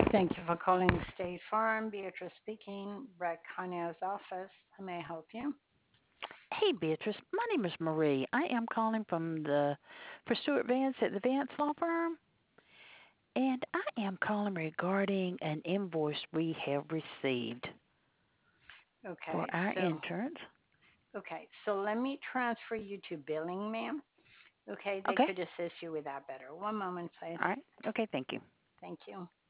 Thank you for calling State Farm. Beatrice speaking. Brett Connell's office. How may I help you? Hey, Beatrice. My name is Marie. I am calling for Stuart Vance at the Vance Law Firm, and I am calling regarding an invoice we have received for Okay, our so insurance. let me transfer you to billing, ma'am. Okay, they Okay. could assist you with that better. One moment, please. All right. Okay. Thank you. Thank you.